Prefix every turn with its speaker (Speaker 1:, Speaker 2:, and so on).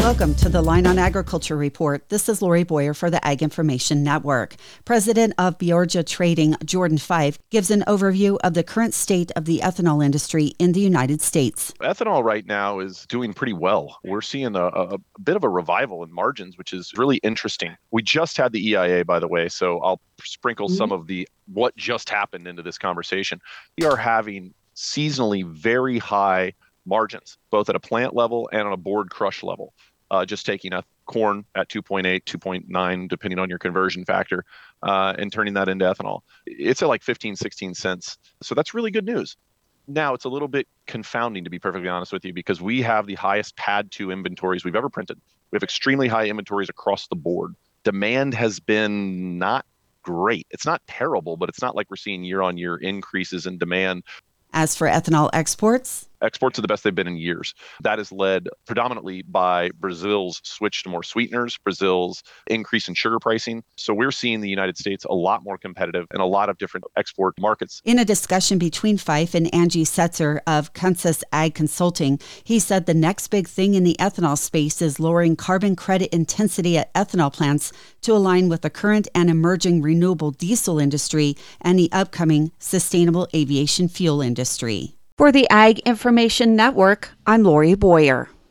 Speaker 1: Welcome to the Line on Agriculture Report. This is Lori Boyer for the Ag Information Network. President of Beorgia Trading, Jordan Fife, gives an overview of the current state of the ethanol industry in the United States.
Speaker 2: Ethanol right now is doing pretty well. We're seeing a bit of a revival in margins, which is really interesting. We just had the EIA, by the way, so I'll sprinkle some of the what just happened into this conversation. We are having seasonally very high margins, both at a plant level and on a board crush level. Just taking a corn at 2.8, 2.9, depending on your conversion factor, and turning that into ethanol. It's at like 15, 16 cents. So that's really good news. Now, it's a little bit confounding, to be perfectly honest with you, because we have the highest PAD 2 inventories we've ever printed. We have extremely high inventories across the board. Demand has been not great. It's not terrible, but it's not like we're seeing year-on-year increases in demand.
Speaker 1: As for ethanol exports
Speaker 2: are the best they've been in years. That is led predominantly by Brazil's switch to more sweeteners, Brazil's increase in sugar pricing. So we're seeing the United States a lot more competitive in a lot of different export markets.
Speaker 1: In a discussion between Fife and Angie Setzer of Kansas Ag Consulting, he said the next big thing in the ethanol space is lowering carbon credit intensity at ethanol plants to align with the current and emerging renewable diesel industry and the upcoming sustainable aviation fuel industry. For the Ag Information Network, I'm Lori Boyer.